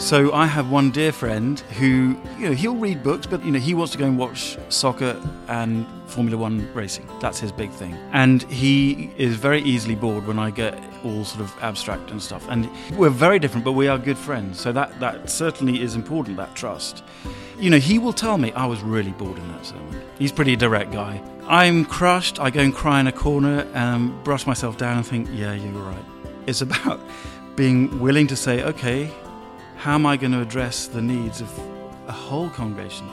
So I have one dear friend who, he'll read books, but, he wants to go and watch soccer and Formula One racing. That's his big thing. And he is very easily bored when I get all sort of abstract and stuff. And we're very different, but we are good friends. So that certainly is important, that trust. He will tell me, I was really bored in that sermon. He's a pretty direct guy. I'm crushed. I go and cry in a corner and brush myself down and think, yeah, you're right. It's about being willing to say, okay, how am I going to address the needs of a whole congregation?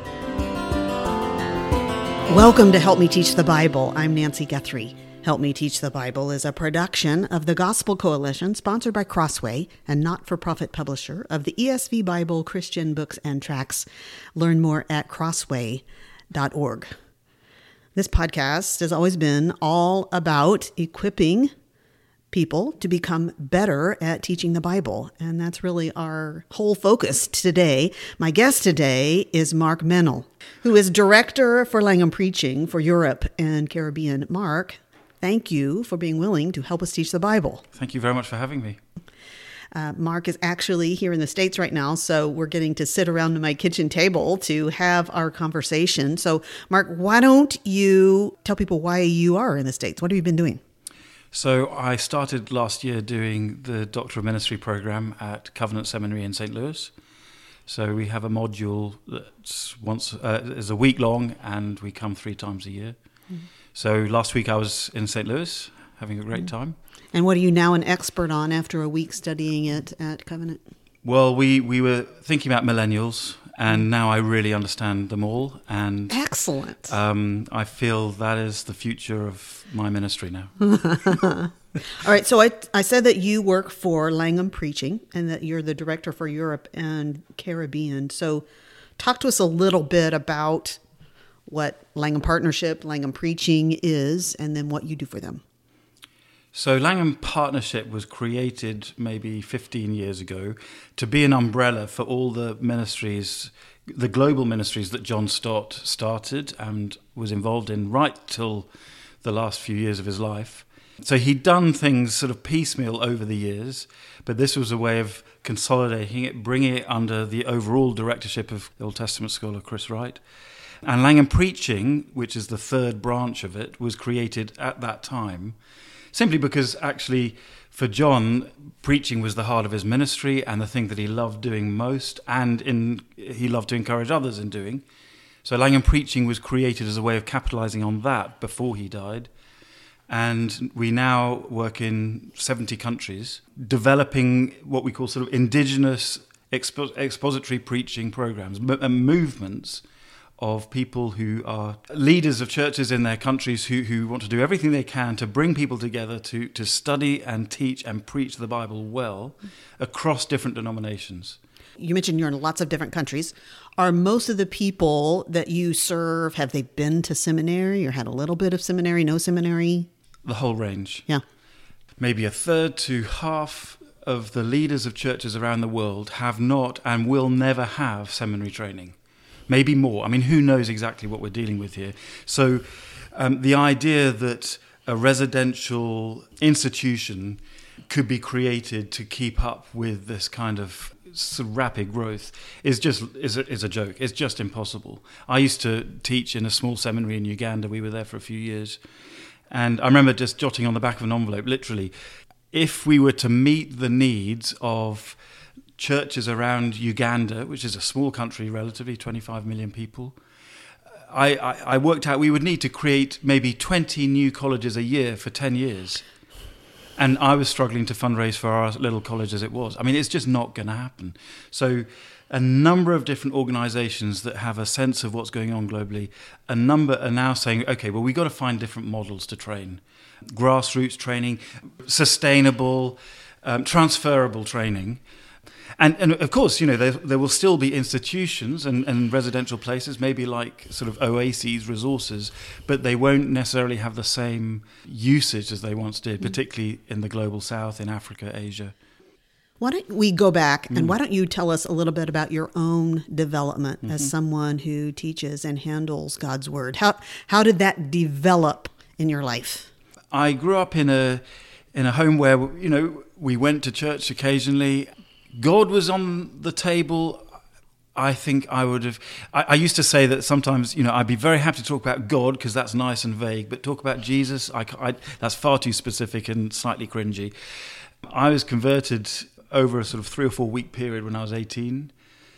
Welcome to Help Me Teach the Bible. I'm Nancy Guthrie. Help Me Teach the Bible is a production of the Gospel Coalition, sponsored by Crossway, a not-for-profit publisher of the ESV Bible, Christian books, and tracts. Learn more at crossway.org. This podcast has always been all about equipping people to become better at teaching the Bible. And that's really our whole focus today. My guest today is Mark Meynell, who is Director for Langham Preaching for Europe and Caribbean. Mark, thank you for being willing to help us teach the Bible. Thank you very much for having me. Mark is actually here in the States right now, so we're getting to sit around my kitchen table to have our conversation. So, Mark, why don't you tell people why you are in the States? What have you been doing? So I started last year doing the Doctor of Ministry program at Covenant Seminary in St. Louis. So we have a module that's is a week long, and we come 3 times a year. Mm-hmm. So last week I was in St. Louis having a great time. And what are you now an expert on after a week studying it at Covenant? Well, we were thinking about millennials, and now I really understand them all. And excellent. I feel that is the future of my ministry now. All right. So I said that you work for Langham Preaching and that you're the director for Europe and Caribbean. So talk to us a little bit about what Langham Partnership, Langham Preaching is, and then what you do for them. So Langham Partnership was created maybe 15 years ago to be an umbrella for all the ministries, the global ministries that John Stott started and was involved in right till the last few years of his life. So he'd done things sort of piecemeal over the years, but this was a way of consolidating it, bringing it under the overall directorship of the Old Testament scholar Chris Wright. And Langham Preaching, which is the third branch of it, was created at that time, simply because actually for John, preaching was the heart of his ministry and the thing that he loved doing most, and he loved to encourage others in doing. So Langham Preaching was created as a way of capitalizing on that before he died. And we now work in 70 countries, developing what we call sort of indigenous expository preaching programs and movements of people who are leaders of churches in their countries who want to do everything they can to bring people together to study and teach and preach the Bible well across different denominations. You mentioned you're in lots of different countries. Are most of the people that you serve, have they been to seminary or had a little bit of seminary, no seminary? The whole range. Yeah. Maybe a third to half of the leaders of churches around the world have not and will never have seminary training. Maybe more. I mean, who knows exactly what we're dealing with here? So the idea that a residential institution could be created to keep up with this kind of rapid growth is a joke. It's just impossible. I used to teach in a small seminary in Uganda. We were there for a few years. And I remember just jotting on the back of an envelope, literally, if we were to meet the needs of churches around Uganda, which is a small country, relatively 25 million people, I worked out we would need to create maybe 20 new colleges a year for 10 years. And I was struggling to fundraise for our little college as it was. I mean, it's just not going to happen. So a number of different organizations that have a sense of what's going on globally, a number are now saying, okay, well, we've got to find different models to train. Grassroots training, sustainable, transferable training. And of course, there will still be institutions and residential places, maybe like sort of oases, resources, but they won't necessarily have the same usage as they once did, particularly in the global south, in Africa, Asia. Why don't we go back and why don't you tell us a little bit about your own development as someone who teaches and handles God's Word? How did that develop in your life? I grew up in a home where, we went to church occasionally. God was on the table, I think I would have... I used to say that sometimes, I'd be very happy to talk about God because that's nice and vague, but talk about Jesus, that's far too specific and slightly cringy. I was converted over a sort of 3 or 4 week period when I was 18,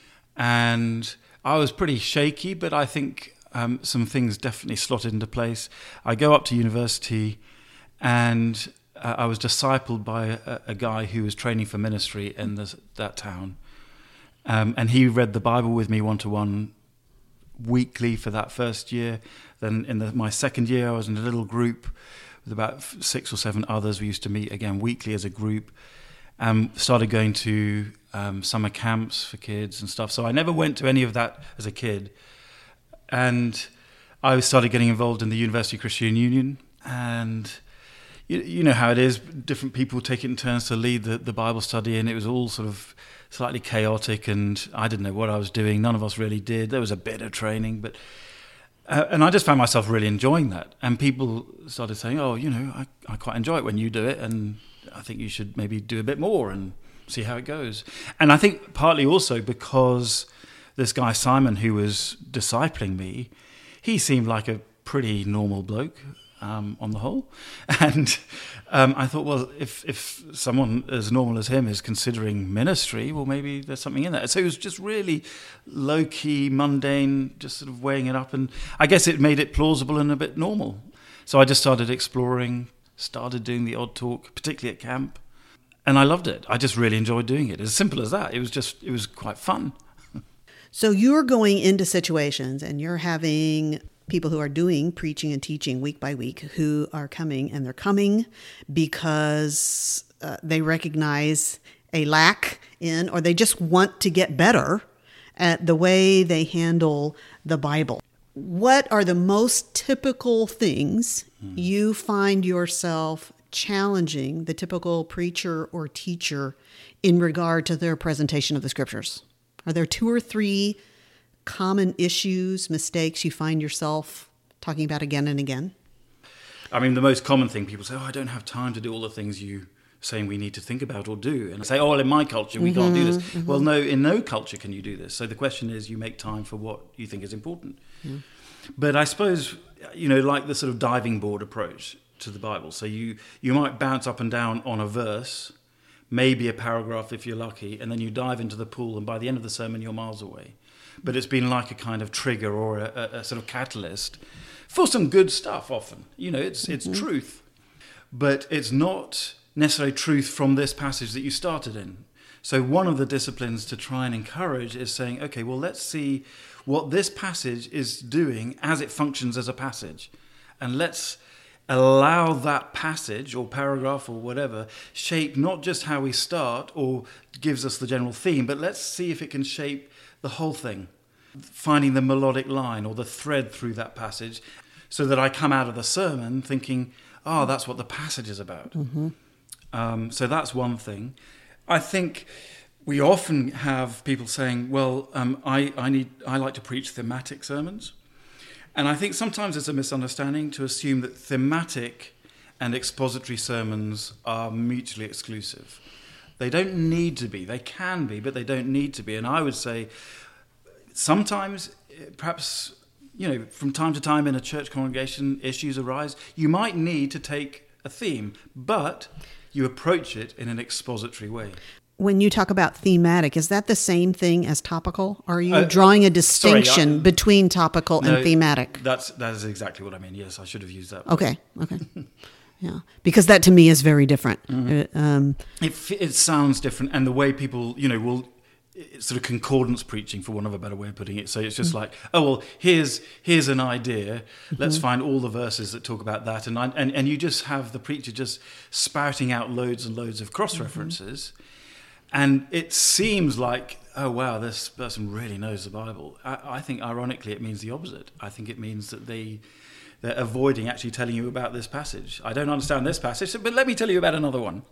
and I was pretty shaky, but I think some things definitely slotted into place. I go up to university, and I was discipled by a guy who was training for ministry in that town. And he read the Bible with me one-to-one weekly for that first year. Then in my second year, I was in a little group with about 6 or 7 others. We used to meet again weekly as a group. Started going to summer camps for kids and stuff. So I never went to any of that as a kid. And I started getting involved in the University Christian Union. And you know how it is. Different people take it in turns to lead the Bible study. And it was all sort of slightly chaotic, and I didn't know what I was doing. None of us really did. There was a bit of training, but and I just found myself really enjoying that. And people started saying, "Oh, I quite enjoy it when you do it, and I think you should maybe do a bit more and see how it goes." And I think partly also because this guy Simon, who was discipling me, he seemed like a pretty normal bloke on the whole, and I thought, well, if someone as normal as him is considering ministry, well, maybe there's something in that. So it was just really low-key, mundane, just sort of weighing it up, and I guess it made it plausible and a bit normal. So I just started exploring, started doing the odd talk, particularly at camp, and I loved it. I just really enjoyed doing it. As simple as that. It was quite fun. So you're going into situations and you're having people who are doing preaching and teaching week by week who are coming, and they're coming because they recognize a lack in, or they just want to get better at the way they handle the Bible. What are the most typical things you find yourself challenging the typical preacher or teacher in regard to their presentation of the scriptures? Are there 2 or 3 common issues, mistakes you find yourself talking about again and again? I mean, the most common thing, people say, "Oh, I don't have time to do all the things you saying we need to think about or do." And I say, "Oh, well, in my culture, we can't do this." Mm-hmm. Well, no, in no culture can you do this. So the question is, you make time for what you think is important. Mm. But I suppose, like the sort of diving board approach to the Bible. So you might bounce up and down on a verse, maybe a paragraph if you're lucky, and then you dive into the pool, and by the end of the sermon, you're miles away. But it's been like a kind of trigger or a sort of catalyst for some good stuff often. It's truth. But it's not necessarily truth from this passage that you started in. So one of the disciplines to try and encourage is saying, okay, well, let's see what this passage is doing as it functions as a passage. And let's allow that passage or paragraph or whatever shape not just how we start or gives us the general theme, but let's see if it can shape the whole thing, finding the melodic line or the thread through that passage, so that I come out of the sermon thinking, oh, that's what the passage is about. Mm-hmm. So that's one thing. I think we often have people saying, well, I like to preach thematic sermons. And I think sometimes it's a misunderstanding to assume that thematic and expository sermons are mutually exclusive. They don't need to be. They can be, but they don't need to be. And I would say sometimes, perhaps, from time to time in a church congregation, issues arise. You might need to take a theme, but you approach it in an expository way. When you talk about thematic, is that the same thing as topical? Or are you drawing a distinction between topical and thematic? That is exactly what I mean. Yes, I should have used that. Okay. Yeah, because that to me is very different. Mm-hmm. It sounds different, and the way people, will sort of concordance preaching, for want of a better way of putting it. So it's just like, oh well, here's an idea. Let's find all the verses that talk about that, and you just have the preacher just spouting out loads and loads of cross references, and it seems like, oh wow, this person really knows the Bible. I think ironically it means the opposite. I think it means that they're avoiding actually telling you about this passage. I don't understand this passage, but let me tell you about another one.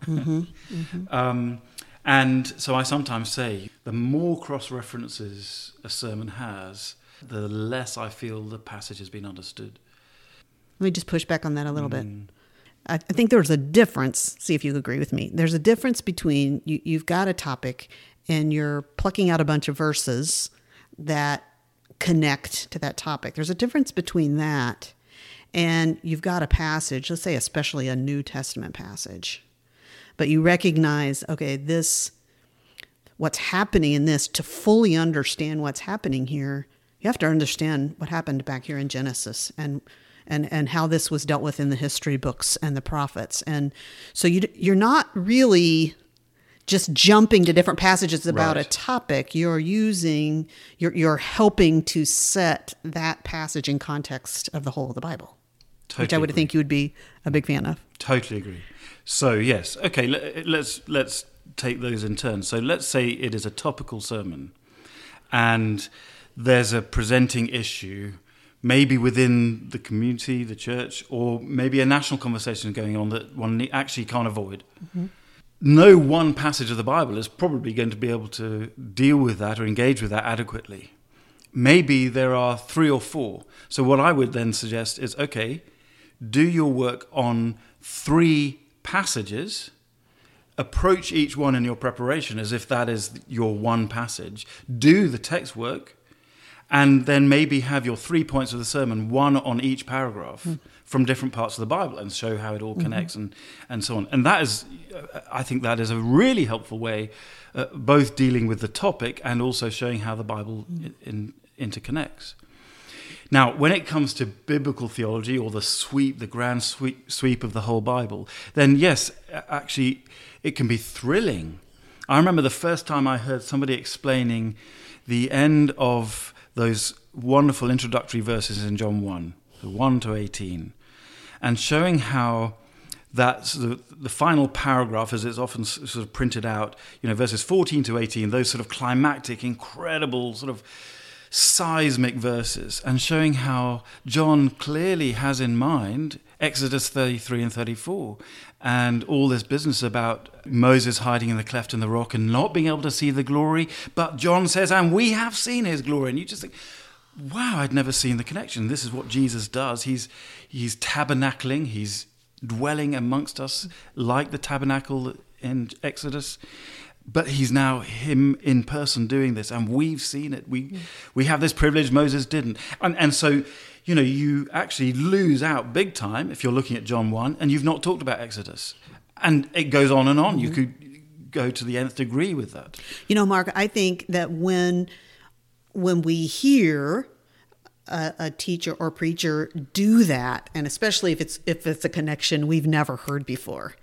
And so I sometimes say, the more cross-references a sermon has, the less I feel the passage has been understood. Let me just push back on that a little bit. I think there's a difference, see if you agree with me. There's a difference between you've got a topic and you're plucking out a bunch of verses that connect to that topic. There's a difference between that and you've got a passage, let's say especially a New Testament passage, but you recognize, okay, what's happening in this, to fully understand what's happening here, you have to understand what happened back here in Genesis and how this was dealt with in the history books and the prophets. And so you're not really just jumping to different passages about a topic. You're helping to set that passage in context of the whole of the Bible, Totally which I would agree. think you would be a big fan of. Totally agree. So yes, okay, let's take those in turn. So let's say it is a topical sermon and there's a presenting issue, maybe within the community, the church, or maybe a national conversation going on that one actually can't avoid. Mm-hmm. No one passage of the Bible is probably going to be able to deal with that or engage with that adequately. Maybe there are 3 or 4. So what I would then suggest is, okay, do your work on 3 passages, approach each one in your preparation as if that is your one passage, do the text work, and then maybe have your 3 points of the sermon, one on each paragraph from different parts of the Bible, and show how it all connects and so on. And that is, I think that is a really helpful way, both dealing with the topic and also showing how the Bible interconnects. Now, when it comes to biblical theology or the grand sweep of the whole Bible, then yes, actually, it can be thrilling. I remember the first time I heard somebody explaining the end of those wonderful introductory verses in John 1, 1 to 18, and showing how that's the final paragraph, as it's often sort of printed out, verses 14 to 18, those sort of climactic, incredible sort of seismic verses, and showing how John clearly has in mind Exodus 33 and 34 and all this business about Moses hiding in the cleft in the rock and not being able to see the glory, but John says, and we have seen his glory. And you just think, wow, I'd never seen the connection. This is what Jesus does. He's tabernacling, he's dwelling amongst us like the tabernacle in Exodus. But he's now him in person doing this, and we've seen it. We have this privilege Moses didn't. And so, you actually lose out big time if you're looking at John 1 and you've not talked about Exodus. And it goes on and on. Mm-hmm. You could go to the nth degree with that. Mark, I think that when we hear a teacher or preacher do that, and especially if it's a connection we've never heard before,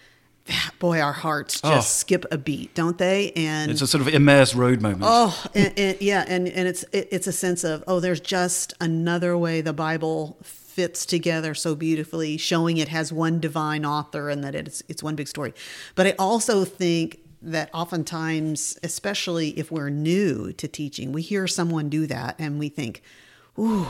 boy, our hearts just skip a beat, don't they? And it's a sort of Emmaus Road moment. And it's a sense of, there's just another way the Bible fits together so beautifully, showing it has one divine author and that it's one big story. But I also think that oftentimes, especially if we're new to teaching, we hear someone do that and we think, ooh,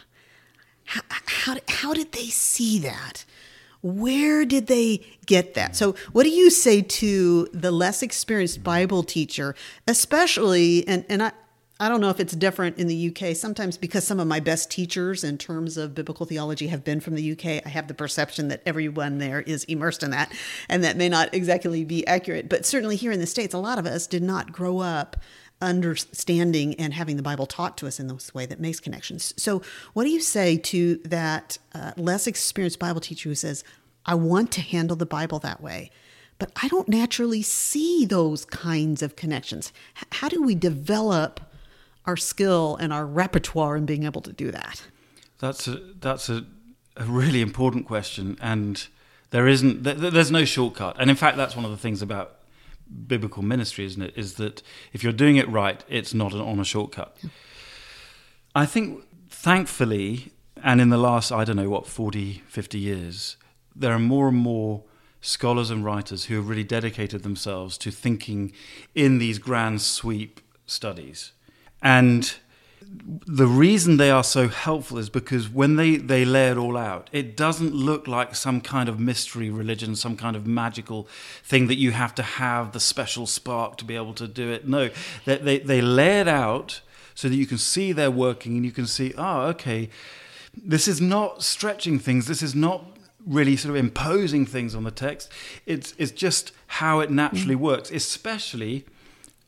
how did they see that? Where did they get that? So what do you say to the less experienced Bible teacher, especially, and I don't know if it's different in the UK, sometimes because some of my best teachers in terms of biblical theology have been from the UK, I have the perception that everyone there is immersed in that, and that may not exactly be accurate. But certainly here in the States, a lot of us did not grow up understanding and having the Bible taught to us in this way that makes connections. So what do you say to that less experienced Bible teacher who says, I want to handle the Bible that way, but I don't naturally see those kinds of connections? How do we develop our skill and our repertoire in being able to do that? That's a really important question, and there's no shortcut. And in fact, that's one of the things about biblical ministry, isn't it, is that if you're doing it right, it's not on a shortcut. Yeah. I think, thankfully, and in the last, 40, 50 years, there are more and more scholars and writers who have really dedicated themselves to thinking in these grand sweep studies. And the reason they are so helpful is because when they lay it all out, it doesn't look like some kind of mystery religion, some kind of magical thing that you have to have the special spark to be able to do it. No, they lay it out so that you can see they're working and you can see, okay, this is not stretching things. This is not really sort of imposing things on the text. It's just how it naturally works, especially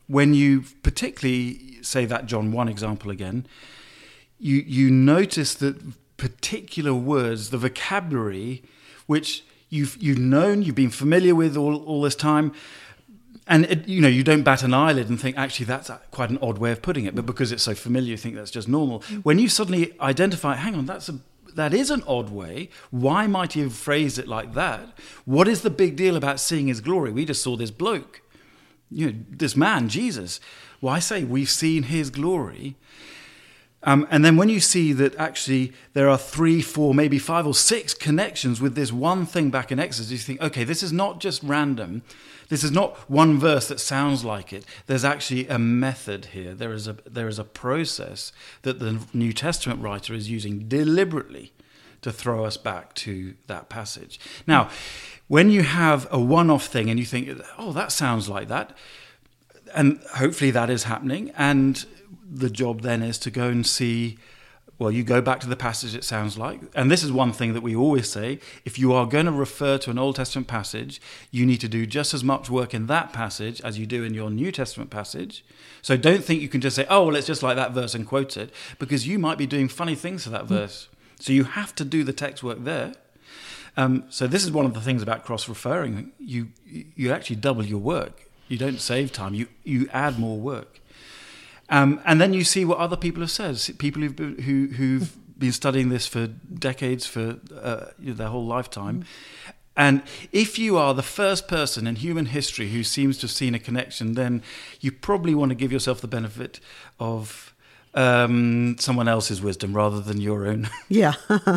when you particularly say that John 1 example again, you notice that particular words, the vocabulary, which you've known, you've been familiar with all this time, and you don't bat an eyelid and think, actually, that's quite an odd way of putting it, but because it's so familiar, you think that's just normal. When you suddenly identify, hang on, that is an odd way. Why might he have phrased it like that? What is the big deal about seeing his glory? We just saw this bloke, this man, Jesus. Well, I say we've seen his glory. And then when you see that actually there are 3, 4, maybe 5 or 6 connections with this one thing back in Exodus, you think, okay, this is not just random. This is not one verse that sounds like it. There's actually a method here. There is a process that the New Testament writer is using deliberately to throw us back to that passage. Now, when you have a one-off thing and you think, oh, that sounds like that, and hopefully that is happening, and the job then is to go and see, well, you go back to the passage it sounds like. And this is one thing that we always say. If you are going to refer to an Old Testament passage, you need to do just as much work in that passage as you do in your New Testament passage. So don't think you can just say, oh, well, it's just like that verse and quote it, because you might be doing funny things to that verse. So you have to do the text work there. So this is one of the things about cross-referring. You actually double your work. You don't save time. You add more work. And then you see what other people have said. People who've been studying this for decades, for their whole lifetime. And if you are the first person in human history who seems to have seen a connection, then you probably want to give yourself the benefit of someone else's wisdom rather than your own. Yeah.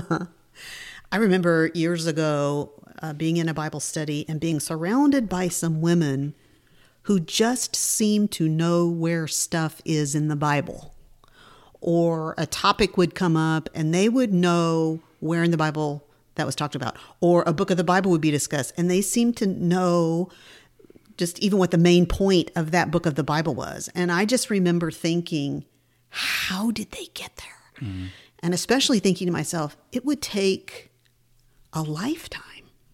I remember years ago being in a Bible study and being surrounded by some women who just seem to know where stuff is in the Bible. Or a topic would come up and they would know where in the Bible that was talked about. Or a book of the Bible would be discussed and they seemed to know just even what the main point of that book of the Bible was. And I just remember thinking, how did they get there? Mm-hmm. And especially thinking to myself, it would take a lifetime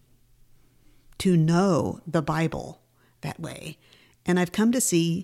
to know the Bible that way. And I've come to see,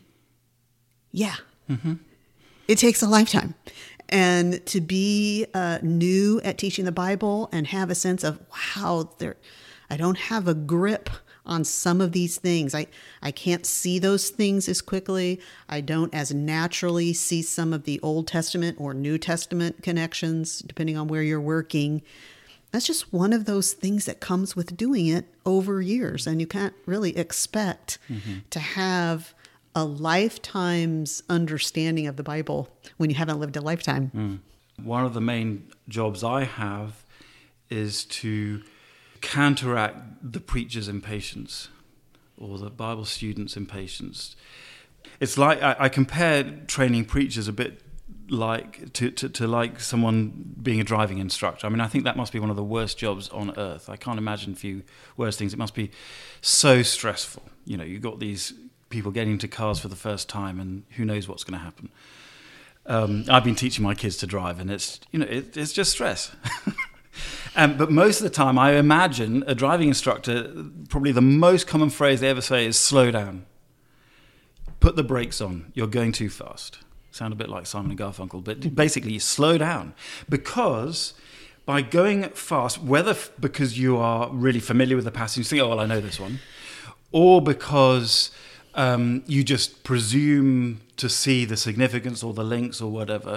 it takes a lifetime. And to be new at teaching the Bible and have a sense of, wow, I don't have a grip on some of these things. I can't see those things as quickly. I don't as naturally see some of the Old Testament or New Testament connections, depending on where you're working. That's just one of those things that comes with doing it over years. And you can't really expect to have a lifetime's understanding of the Bible when you haven't lived a lifetime. One of the main jobs I have is to counteract the preacher's impatience or the Bible student's impatience. It's like I compare training preachers a bit like to like someone being a driving instructor. I mean, I think that must be one of the worst jobs on earth. I can't imagine a few worse things. It must be so stressful. You've got these people getting into cars for the first time and who knows what's going to happen. I've been teaching my kids to drive and it's just stress. But most of the time I imagine a driving instructor, probably the most common phrase they ever say is slow down. Put the brakes on. You're going too fast. Sound a bit like Simon and Garfunkel, but basically slow down. Because by going fast, whether because you are really familiar with the passage, you think, oh, well, I know this one, or because you just presume to see the significance or the links or whatever,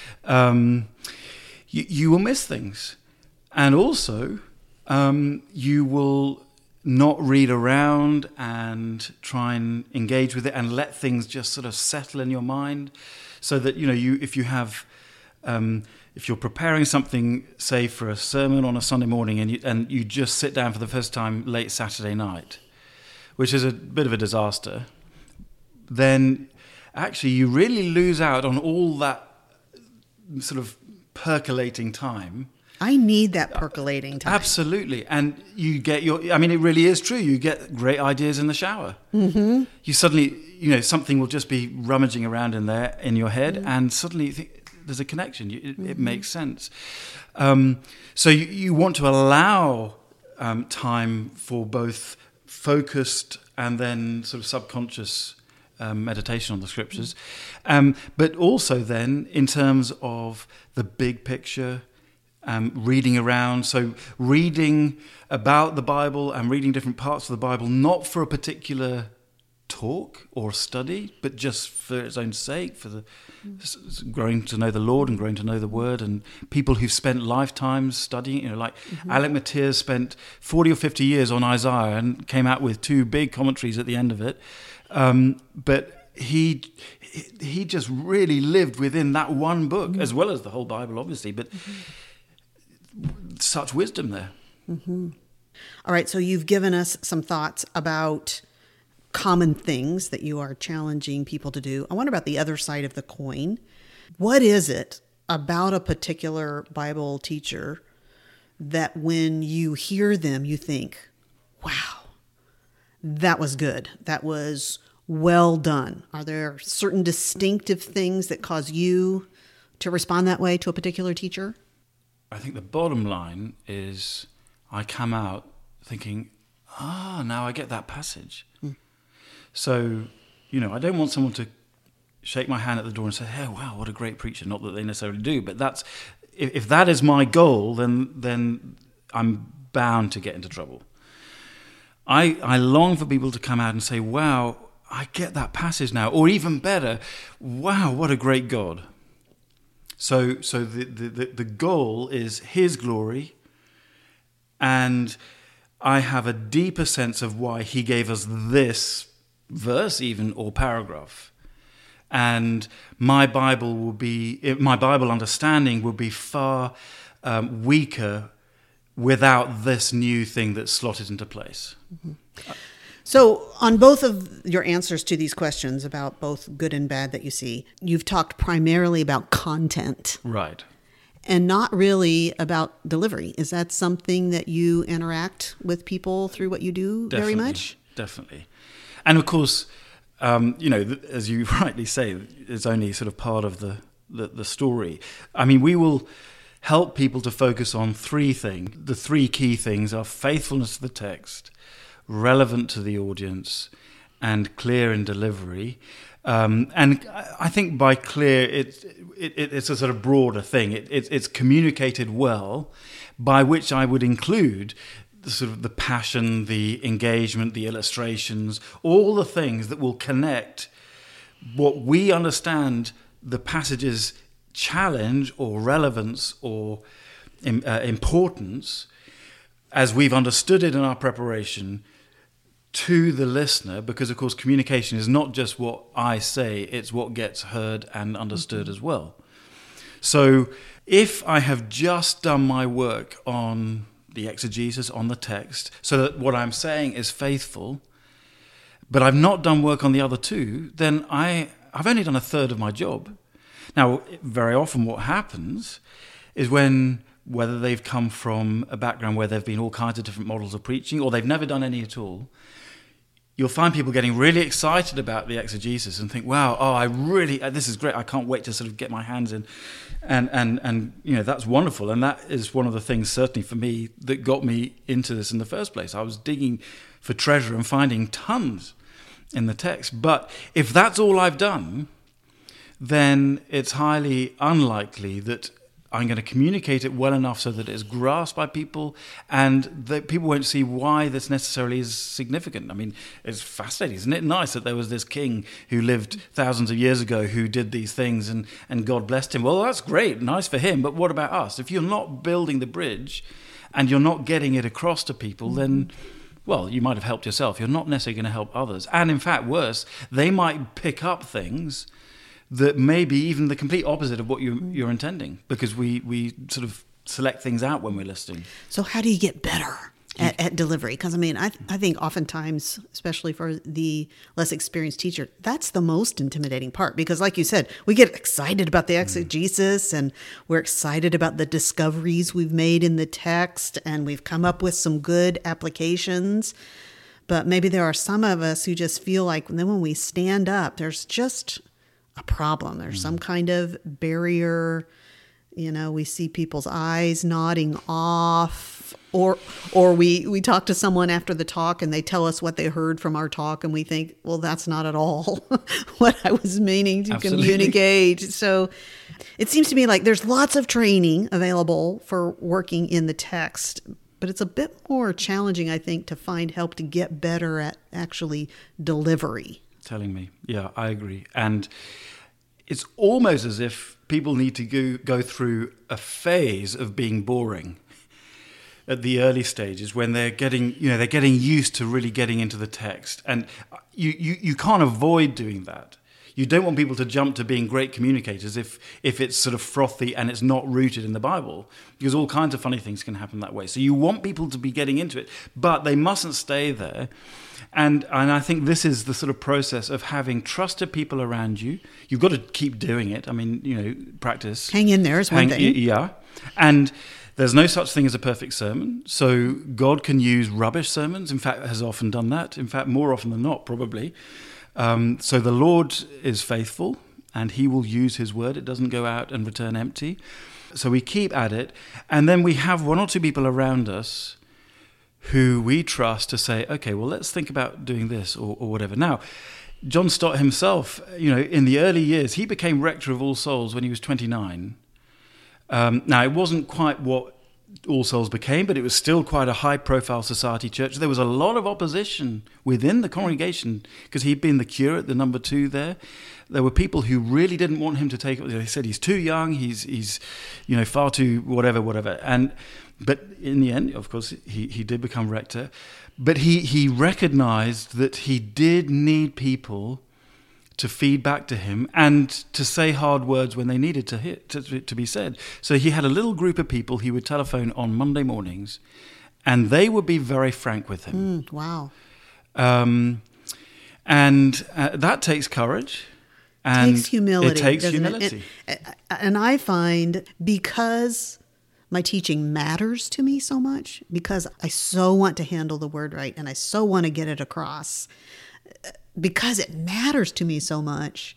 you will miss things. And also, you will not read around and try and engage with it and let things just sort of settle in your mind, so that if you're preparing something, say for a sermon on a Sunday morning, and you just sit down for the first time late Saturday night, which is a bit of a disaster, then actually you really lose out on all that sort of percolating time. I need that percolating time. Absolutely. And you get it really is true. You get great ideas in the shower. Mm-hmm. You suddenly, something will just be rummaging around in there in your head, and suddenly you think there's a connection. It makes sense. So you want to allow time for both focused and then sort of subconscious meditation on the scriptures. But also then in terms of the big picture, reading around. So reading about the Bible and reading different parts of the Bible, not for a particular talk or study, but just for its own sake, for the growing to know the Lord and growing to know the Word, and people who've spent lifetimes studying, like Alec Matias spent 40 or 50 years on Isaiah and came out with 2 big commentaries at the end of it. But he just really lived within that one book, as well as the whole Bible, obviously, but such wisdom there. All right, so you've given us some thoughts about common things that you are challenging people to do. I wonder about the other side of the coin. What is it about a particular Bible teacher that when you hear them, you think, wow, that was good. That was well done. Are there certain distinctive things that cause you to respond that way to a particular teacher? I think the bottom line is I come out thinking, now I get that passage. So, I don't want someone to shake my hand at the door and say, "Hey, wow, what a great preacher." Not that they necessarily do, but that's if that is my goal, then I'm bound to get into trouble. I long for people to come out and say, "Wow, I get that passage now," or even better, "Wow, what a great God." So the goal is His glory, and I have a deeper sense of why He gave us this verse even or paragraph, and my Bible understanding will be far weaker without this new thing that's slotted into place. So on both of your answers to these questions about both good and bad that you see, you've talked primarily about content. Right. And not really about delivery. Is that something that you interact with people through what you do very much? Definitely. And of course, as you rightly say, it's only sort of part of the story. I mean, we will help people to focus on 3 things. The 3 key things are faithfulness to the text, relevant to the audience, and clear in delivery. And I think by clear, it's a sort of broader thing. It's communicated well, by which I would include the passion, the engagement, the illustrations, all the things that will connect what we understand the passage's challenge or relevance or importance, as we've understood it in our preparation, to the listener, because of course communication is not just what I say, it's what gets heard and understood as well. So if I have just done my work on the exegesis, on the text, so that what I'm saying is faithful, but I've not done work on the other 2, then I've only done a third of my job. Now, very often what happens is whether they've come from a background where there have been all kinds of different models of preaching, or they've never done any at all, you'll find people getting really excited about the exegesis and think, wow, this is great. I can't wait to sort of get my hands in. And that's wonderful. And that is one of the things, certainly for me, that got me into this in the first place. I was digging for treasure and finding tons in the text. But if that's all I've done, then it's highly unlikely that I'm going to communicate it well enough so that it's grasped by people, and that people won't see why this necessarily is significant. I mean, it's fascinating. Isn't it nice that there was this king who lived thousands of years ago who did these things and God blessed him? Well, that's great. Nice for him. But what about us? If you're not building the bridge and you're not getting it across to people, then, well, you might have helped yourself. You're not necessarily going to help others. And in fact, worse, they might pick up things that may be even the complete opposite of what you're intending, because we sort of select things out when we're listening. So how do you get better at delivery? Because, I mean, I think oftentimes, especially for the less experienced teacher, that's the most intimidating part. Because like you said, we get excited about the exegesis, and we're excited about the discoveries we've made in the text, and we've come up with some good applications. But maybe there are some of us who just feel like then when we stand up, there's just a problem. There's some kind of barrier, we see people's eyes nodding off, or we talk to someone after the talk and they tell us what they heard from our talk, and we think, well, that's not at all what I was meaning to communicate. So it seems to me like there's lots of training available for working in the text, but it's a bit more challenging, I think, to find help to get better at actually delivery. Telling me. Yeah, I agree. And it's almost as if people need to go through a phase of being boring at the early stages when they're getting used to really getting into the text. And you can't avoid doing that. You don't want people to jump to being great communicators if it's sort of frothy and it's not rooted in the Bible, because all kinds of funny things can happen that way. So you want people to be getting into it, but they mustn't stay there. And I think this is the sort of process of having trusted people around you. You've got to keep doing it. I mean, practice. Hang in there is one thing. Yeah. And there's no such thing as a perfect sermon. So God can use rubbish sermons. In fact, has often done that. In fact, more often than not, probably. So the Lord is faithful and he will use his word. It doesn't go out and return empty. So we keep at it. And then we have one or two people around us who we trust to say, okay, well, let's think about doing this or whatever. Now, John Stott himself, in the early years, he became rector of All Souls when he was 29. Now, it wasn't quite what All Souls became, but it was still quite a high-profile society church. There was a lot of opposition within the congregation because he'd been the curate, the number 2 there. There were people who really didn't want him to take it. They said he's too young, he's far too whatever. But in the end, of course, he did become rector. But he recognized that he did need people to feed back to him and to say hard words when they needed to be said. So he had a little group of people he would telephone on Monday mornings, and they would be very frank with him. Wow. And that takes courage. And it takes humility. It takes humility. And I find, because my teaching matters to me so much, because I so want to handle the word right and I so want to get it across, because it matters to me so much,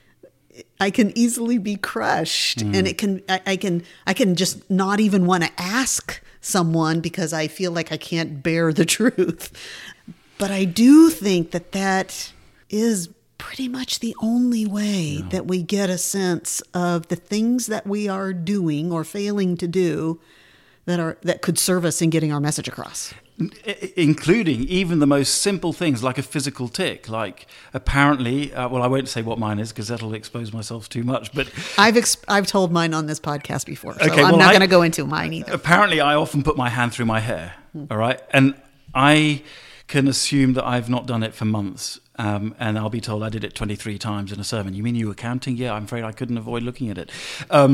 I can easily be crushed, and I can just not even want to ask someone because I feel like I can't bear the truth. But I do think that is pretty much the only way that we get a sense of the things that we are doing or failing to do that could serve us in getting our message across. Including even the most simple things like a physical tick. Like apparently, I won't say what mine is because that'll expose myself too much. But I've told mine on this podcast before, so I'm not going to go into mine either. Apparently, I often put my hand through my hair. All right, and I can assume that I've not done it for months. And I'll be told I did it 23 times in a sermon. You mean you were counting? Yeah, I'm afraid I couldn't avoid looking at it.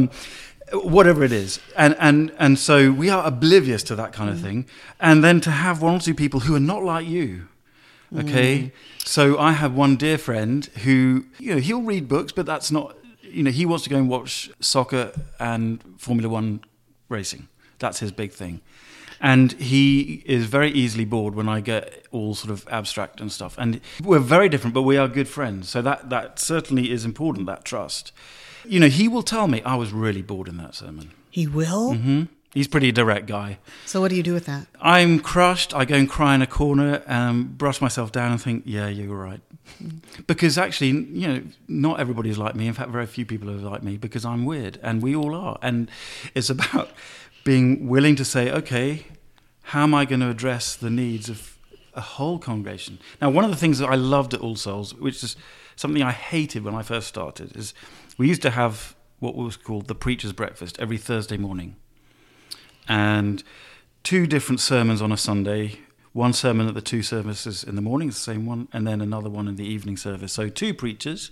Whatever it is. And so we are oblivious to that kind of thing. And then to have one or two people who are not like you, okay? So I have one dear friend who, he'll read books, but that's not, he wants to go and watch soccer and Formula One racing. That's his big thing. And he is very easily bored when I get all sort of abstract and stuff. And we're very different, but we are good friends. So that certainly is important, that trust. He will tell me, I was really bored in that sermon. He will? Mm-hmm. He's a pretty direct guy. So what do you do with that? I'm crushed. I go and cry in a corner, brush myself down and think, yeah, you were right. Because actually, not everybody's like me. In fact, very few people are like me because I'm weird. And we all are. And it's about being willing to say, okay, how am I going to address the needs of a whole congregation? Now, one of the things that I loved at All Souls, which is something I hated when I first started, is we used to have what was called the Preacher's Breakfast every Thursday morning. And 2 different sermons on a Sunday, one sermon at the 2 services in the morning, the same one, and then another one in the evening service. So 2 preachers.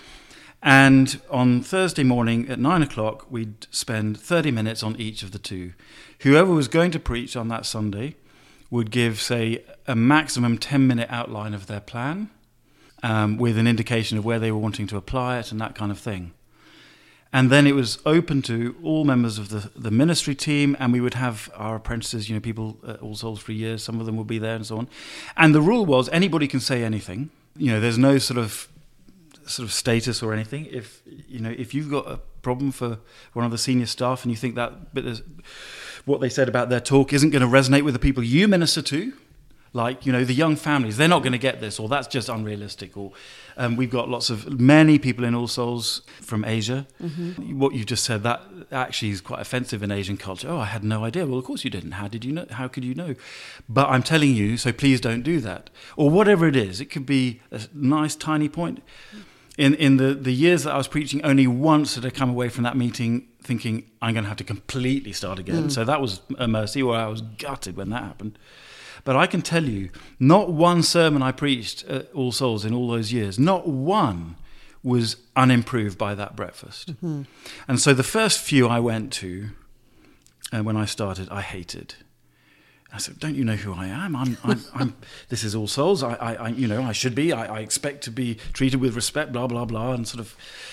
And on Thursday morning at 9 o'clock, we'd spend 30 minutes on each of the 2. Whoever was going to preach on that Sunday would give, say, a maximum 10-minute outline of their plan with an indication of where they were wanting to apply it and that kind of thing. And then it was open to all members of the ministry team, and we would have our apprentices, people at All Souls for years, some of them would be there and so on. And the rule was anybody can say anything. There's no sort of status or anything. If you've got a problem for one of the senior staff, and you think that what they said about their talk isn't going to resonate with the people you minister to, like, the young families, they're not going to get this, or that's just unrealistic, or we've got many people in All Souls from Asia. Mm-hmm. What you just said, that actually is quite offensive in Asian culture. Oh, I had no idea. Well, of course you didn't. How did you know? How could you know? But I'm telling you, so please don't do that. Or whatever it is. It could be a nice, tiny point. In the years that I was preaching, only once did I come away from that meeting thinking, I'm going to have to completely start again. So that was a mercy, or I was gutted when that happened. But I can tell you, not one sermon I preached at All Souls in all those years, not one was unimproved by that breakfast. Mm-hmm. And so the first few I went to, when I started, I hated. I said, "Don't you know who I am? I'm this is All Souls. I should be. I expect to be treated with respect. Blah blah blah." And sort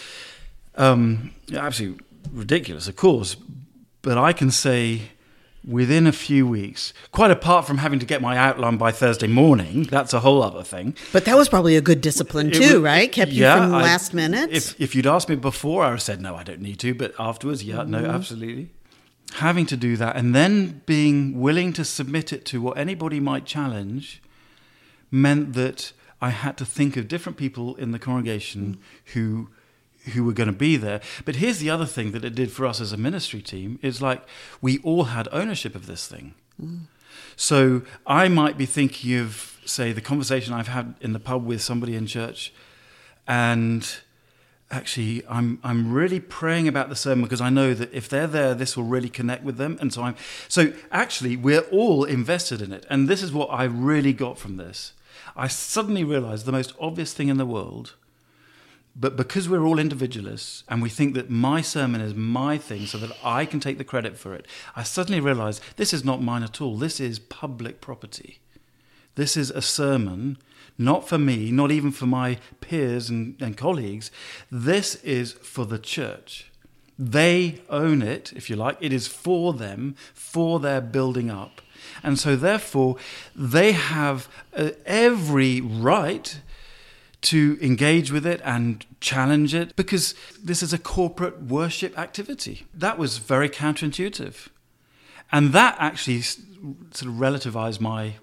of, absolutely ridiculous, of course. But I can say, within a few weeks, quite apart from having to get my outline by Thursday morning, that's a whole other thing. But that was probably a good discipline too, right? Kept you from last minute. If you'd asked me before, I would have said, no, I don't need to. But afterwards, no, absolutely. Having to do that and then being willing to submit it to what anybody might challenge meant that I had to think of different people in the congregation who were going to be there. But here's the other thing that it did for us as a ministry team, is like we all had ownership of this thing. So I might be thinking of, say, the conversation I've had in the pub with somebody in church, and actually I'm really praying about the sermon because I know that if they're there, this will really connect with them. And so actually we're all invested in it. And this is what I really got from this. I suddenly realized the most obvious thing in the world. But because we're all individualists and we think that my sermon is my thing so that I can take the credit for it, I suddenly realized this is not mine at all. This is public property. This is a sermon, not for me, not even for my peers and colleagues. This is for the church. They own it, if you like. It is for them, for their building up. And so therefore, they have every right to engage with it and challenge it, because this is a corporate worship activity. That was very counterintuitive. And that actually sort of relativized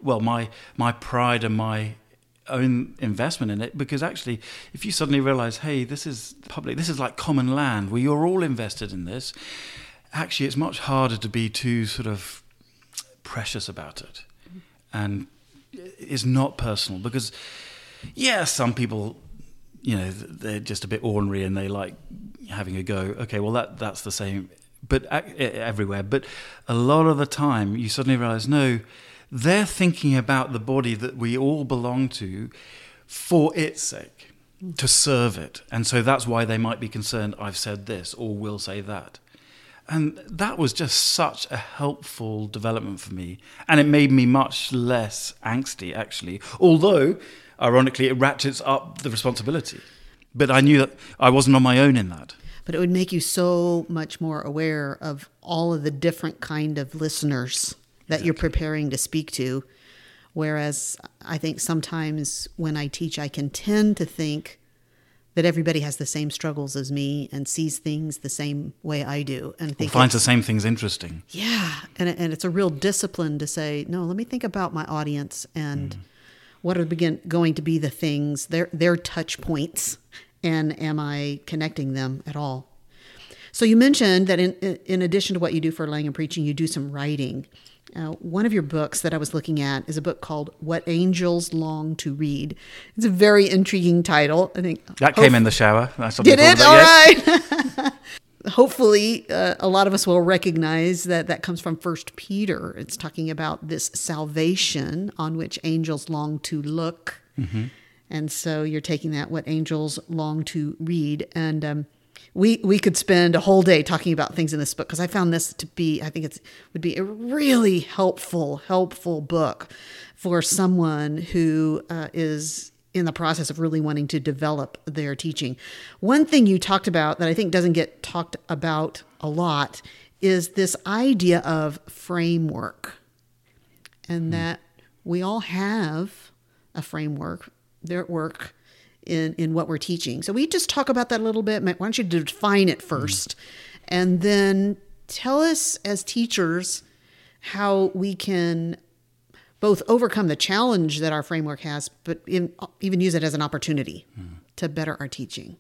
my pride and my own investment in it, because actually, if you suddenly realize, hey, this is public, this is like common land, where you're all invested in this, actually it's much harder to be too sort of precious about it. And it's not personal, because yeah, some people, they're just a bit ornery and they like having a go. Okay, well, that's the same, but everywhere. But a lot of the time, you suddenly realize, no, they're thinking about the body that we all belong to for its sake, to serve it. And so that's why they might be concerned, I've said this or will say that. And that was just such a helpful development for me. And it made me much less angsty, actually. Although, ironically, it ratchets up the responsibility. But I knew that I wasn't on my own in that. But it would make you so much more aware of all of the different kind of listeners that you're preparing to speak to. Whereas I think sometimes when I teach, I can tend to think that everybody has the same struggles as me and sees things the same way I do. And finds the same things interesting. Yeah. And it's a real discipline to say, no, let me think about my audience and what are going to be the things, their touch points, and am I connecting them at all? So you mentioned that in addition to what you do for laying and preaching, you do some writing. One of your books that I was looking at is a book called What Angels Long to Read. It's a very intriguing title. I think that came in the shower. Did it? All right. Hopefully, a lot of us will recognize that comes from 1 Peter. It's talking about this salvation on which angels long to look. Mm-hmm. And so you're taking that, what angels long to read. And we could spend a whole day talking about things in this book, because I found this to be, I think would be a really helpful book for someone who is in the process of really wanting to develop their teaching. One thing you talked about that I think doesn't get talked about a lot is this idea of framework, and that we all have a framework. They're at work in what we're teaching. So we just talk about that a little bit. Why don't you define it first? And then tell us as teachers how we can both overcome the challenge that our framework has, but even use it as an opportunity to better our teaching.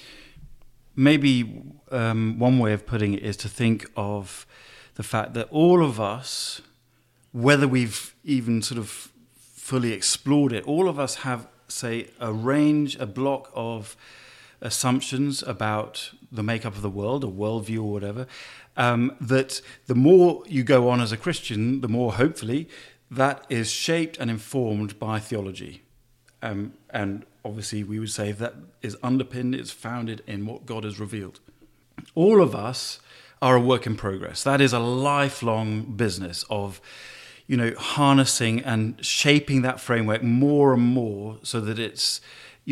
Maybe one way of putting it is to think of the fact that all of us, whether we've even sort of fully explored it, all of us have, say, a block of assumptions about the makeup of the world, a worldview or whatever, that the more you go on as a Christian, the more, hopefully, that is shaped and informed by theology. And obviously we would say that is underpinned, it's founded in what God has revealed. All of us are a work in progress. That is a lifelong business of, harnessing and shaping that framework more and more so that it's,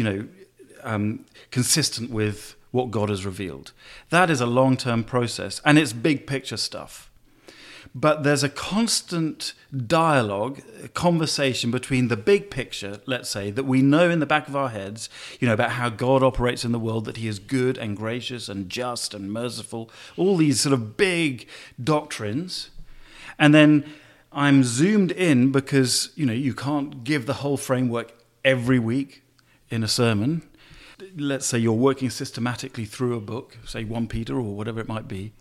consistent with what God has revealed. That is a long-term process, and it's big picture stuff. But there's a constant dialogue, a conversation between the big picture, let's say, that we know in the back of our heads, about how God operates in the world, that he is good and gracious and just and merciful, all these sort of big doctrines. And then I'm zoomed in because, you can't give the whole framework every week in a sermon. Let's say you're working systematically through a book, say 1 Peter or whatever it might be,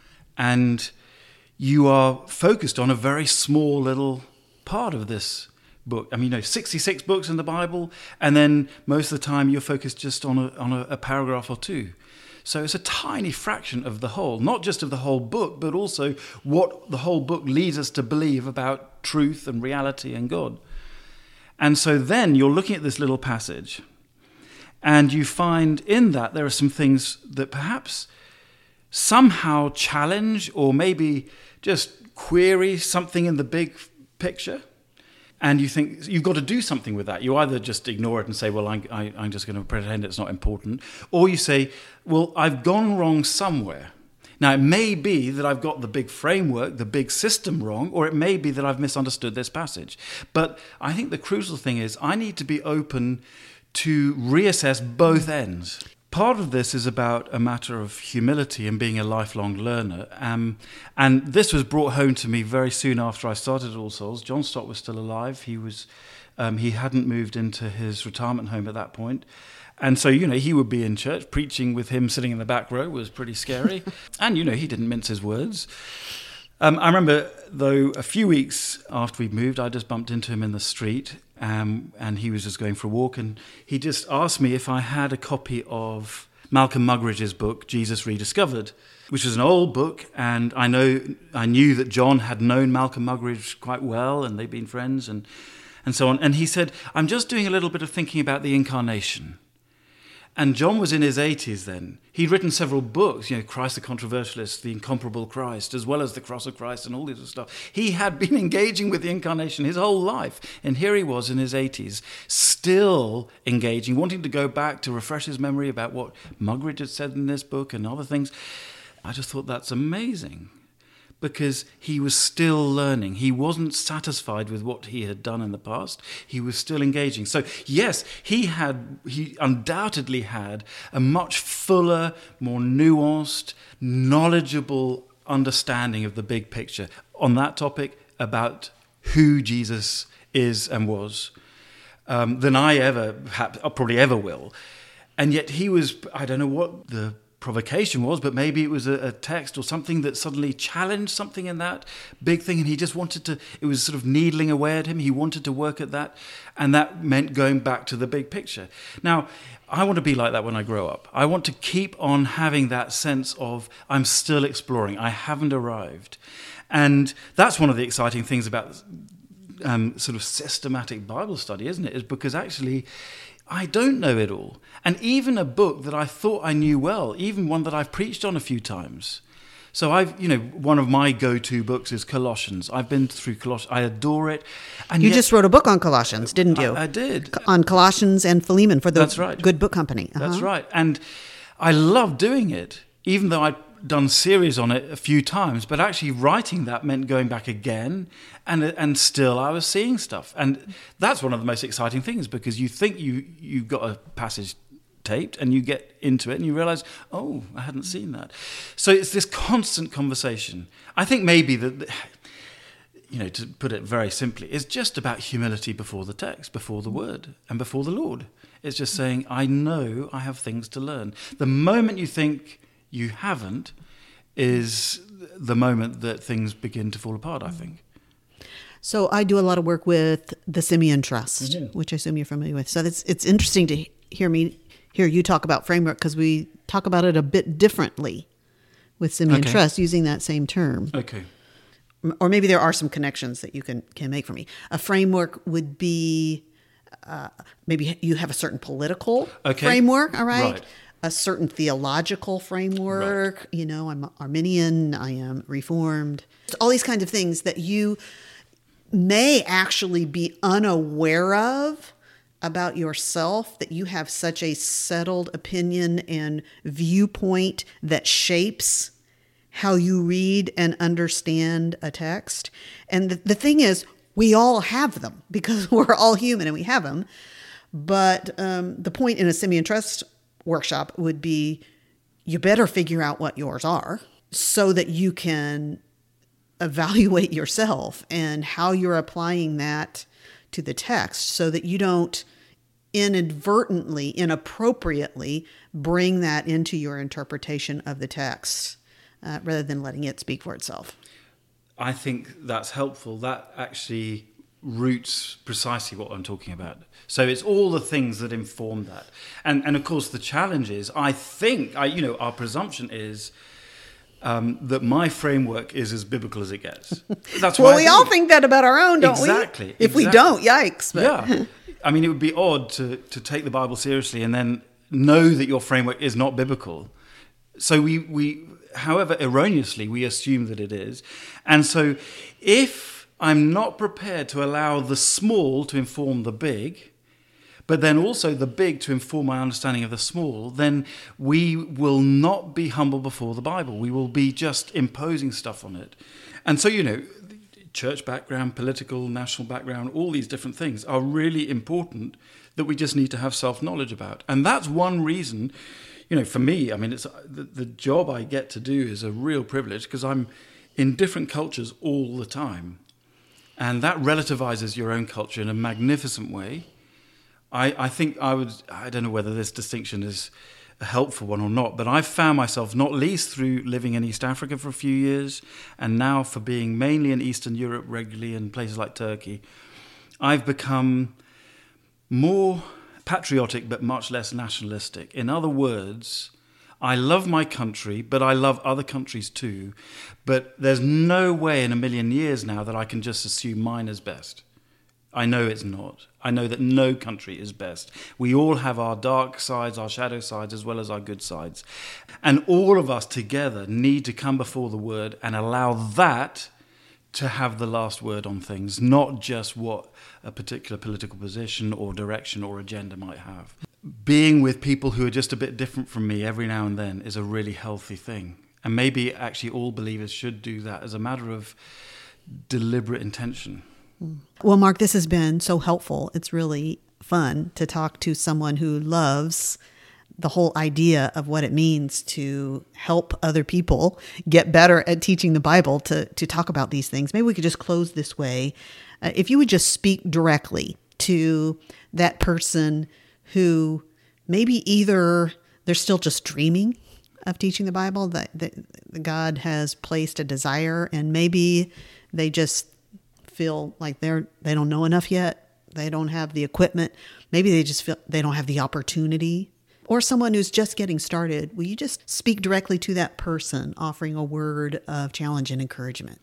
and you are focused on a very small little part of this book. 66 books in the Bible, and then most of the time you're focused just on a paragraph or two. So it's a tiny fraction of the whole, not just of the whole book, but also what the whole book leads us to believe about truth and reality and God. And so then you're looking at this little passage, and you find in that there are some things that perhaps somehow challenge or maybe just query something in the big picture. And you think you've got to do something with that. You either just ignore it and say, well, I'm just going to pretend it's not important. Or you say, well, I've gone wrong somewhere. Now, it may be that I've got the big framework, the big system wrong, or it may be that I've misunderstood this passage. But I think the crucial thing is I need to be open to reassess both ends. Part of this is about a matter of humility and being a lifelong learner. And this was brought home to me very soon after I started at All Souls. John Stott was still alive. He hadn't moved into his retirement home at that point. And so, he would be in church. Preaching with him sitting in the back row was pretty scary. And, he didn't mince his words. I remember, though, a few weeks after we moved, I just bumped into him in the street. And he was just going for a walk, and he just asked me if I had a copy of Malcolm Muggeridge's book, Jesus Rediscovered, which is an old book, and I knew that John had known Malcolm Muggeridge quite well, and they'd been friends, and so on. And he said, I'm just doing a little bit of thinking about the incarnation. And John was in his 80s then. He'd written several books, Christ the Controversialist, The Incomparable Christ, as well as The Cross of Christ and all this stuff. He had been engaging with the incarnation his whole life. And here he was in his 80s, still engaging, wanting to go back to refresh his memory about what Muggeridge had said in this book and other things. I just thought that's amazing, because he was still learning. He wasn't satisfied with what he had done in the past. He was still engaging. So yes, he undoubtedly had a much fuller, more nuanced, knowledgeable understanding of the big picture on that topic about who Jesus is and was than I probably ever will. And yet he was, I don't know what the provocation was, but maybe it was a text or something that suddenly challenged something in that big thing, and he just wanted to, it was sort of needling away at him. He wanted to work at that, and that meant going back to the big picture. Now, I want to be like that when I grow up. I want to keep on having that sense of I'm still exploring, I haven't arrived. And that's one of the exciting things about sort of systematic Bible study, isn't it? Is because actually I don't know it all. And even a book that I thought I knew well, even one that I've preached on a few times. So one of my go-to books is Colossians. I've been through Colossians. I adore it. And you just wrote a book on Colossians, didn't you? I did. On Colossians and Philemon for the That's right. Good Book Company. That's right. And I love doing it, even though I done series on it a few times, but actually writing that meant going back again, and still I was seeing stuff. And that's one of the most exciting things, because you think you got a passage taped and you get into it and you realize, oh, I hadn't seen that. So it's this constant conversation. I think maybe that, to put it very simply, it's just about humility before the text, before the word, and before the Lord. It's just saying, I know I have things to learn. The moment you think you haven't is the moment that things begin to fall apart, I think. So I do a lot of work with the Simeon Trust, which I assume you're familiar with. So it's interesting to hear you talk about framework, because we talk about it a bit differently with Simeon Trust, using that same term. Okay. Or maybe there are some connections that you can make for me. A framework would be, maybe you have a certain political framework, all right? A certain theological framework. Right. I'm Arminian, I am Reformed. All these kinds of things that you may actually be unaware of about yourself, that you have such a settled opinion and viewpoint that shapes how you read and understand a text. And the thing is, we all have them, because we're all human and we have them. But the point in a Simeon Trust workshop would be, you better figure out what yours are so that you can evaluate yourself and how you're applying that to the text, so that you don't inappropriately bring that into your interpretation of the text, rather than letting it speak for itself. I think that's helpful. That actually roots precisely what I'm talking about. So it's all the things that inform that. And of course, the challenge is, I think, our presumption is that my framework is as biblical as it gets. That's well, we all think that about our own, don't we? Exactly. If we don't, yikes. But. Yeah. I mean, it would be odd to take the Bible seriously and then know that your framework is not biblical. So we however erroneously, we assume that it is. And so if I'm not prepared to allow the small to inform the big, but then also the big to inform my understanding of the small, then we will not be humble before the Bible. We will be just imposing stuff on it. And so, church background, political, national background, all these different things are really important that we just need to have self-knowledge about. And that's one reason, for me, I mean, it's the job I get to do is a real privilege, because I'm in different cultures all the time. And that relativizes your own culture in a magnificent way. I think I don't know whether this distinction is a helpful one or not, but I've found myself, not least through living in East Africa for a few years, and now for being mainly in Eastern Europe regularly in places like Turkey, I've become more patriotic but much less nationalistic. In other words, I love my country, but I love other countries too. But there's no way in a million years now that I can just assume mine is best. I know it's not. I know that no country is best. We all have our dark sides, our shadow sides, as well as our good sides. And all of us together need to come before the Word and allow that to have the last word on things, not just what a particular political position or direction or agenda might have. Being with people who are just a bit different from me every now and then is a really healthy thing. And maybe actually all believers should do that as a matter of deliberate intention. Well, Mark, this has been so helpful. It's really fun to talk to someone who loves the whole idea of what it means to help other people get better at teaching the Bible, to talk about these things. Maybe we could just close this way. If you would just speak directly to that person who maybe either they're still just dreaming of teaching the Bible, that God has placed a desire, and maybe they just feel like they don't know enough yet. They don't have the equipment. Maybe they just feel they don't have the opportunity. Or someone who's just getting started. Will you just speak directly to that person, offering a word of challenge and encouragement?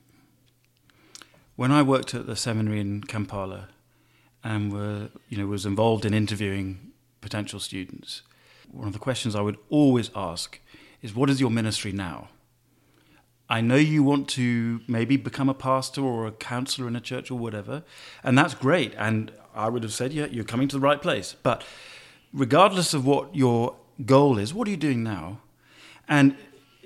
When I worked at the seminary in Kampala and was involved in interviewing potential students, one of the questions I would always ask is, what is your ministry now? I know you want to maybe become a pastor or a counselor in a church or whatever, and that's great. And I would have said, yeah, you're coming to the right place. But regardless of what your goal is, what are you doing now? And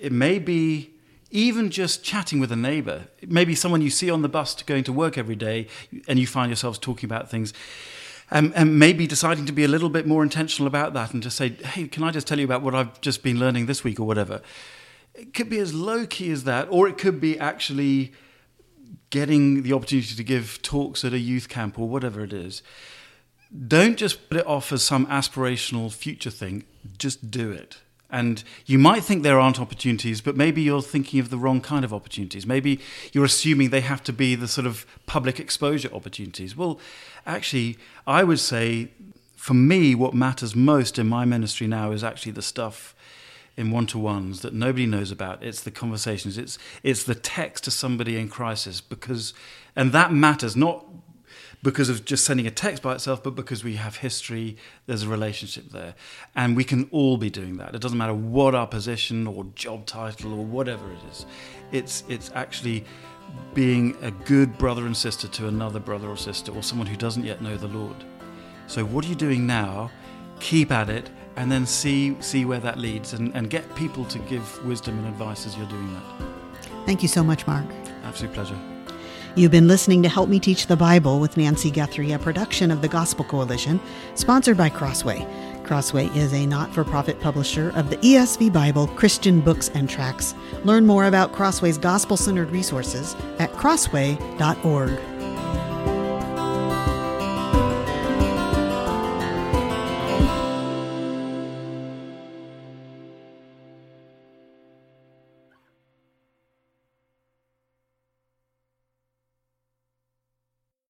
It may be even just chatting with a neighbor. It may be someone you see on the bus going to work every day, and you find yourselves talking about things. And maybe deciding to be a little bit more intentional about that and just say, hey, can I just tell you about what I've just been learning this week or whatever? It could be as low-key as that, or it could be actually getting the opportunity to give talks at a youth camp or whatever it is. Don't just put it off as some aspirational future thing. Just do it. And you might think there aren't opportunities, but maybe you're thinking of the wrong kind of opportunities. Maybe you're assuming they have to be the sort of public exposure opportunities. Well, actually, I would say, for me, what matters most in my ministry now is actually the stuff in one-to-ones that nobody knows about. It's the conversations. It's the text to somebody in crisis, and that matters not because of just sending a text by itself, but because we have history, there's a relationship there. And we can all be doing that. It doesn't matter what our position or job title or whatever it is. It's actually being a good brother and sister to another brother or sister or someone who doesn't yet know the Lord. So what are you doing now? Keep at it, and then see where that leads, and get people to give wisdom and advice as you're doing that. Thank you so much, Mark. Absolute pleasure. You've been listening to Help Me Teach the Bible with Nancy Guthrie, a production of the Gospel Coalition, sponsored by Crossway. Crossway is a not-for-profit publisher of the ESV Bible, Christian books and tracts. Learn more about Crossway's gospel-centered resources at crossway.org.